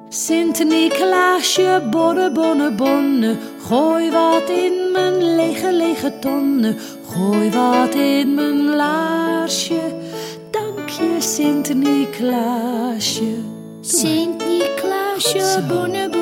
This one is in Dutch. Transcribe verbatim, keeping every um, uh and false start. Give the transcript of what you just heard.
Sint-Nicolaasje, bonne, bonne, bonne, gooi wat in mijn lege, lege tonne. Gooi wat in mijn laarsje, dank je Sint-Nicolaasje. Sint-Nicolaasje, bonne, bonne.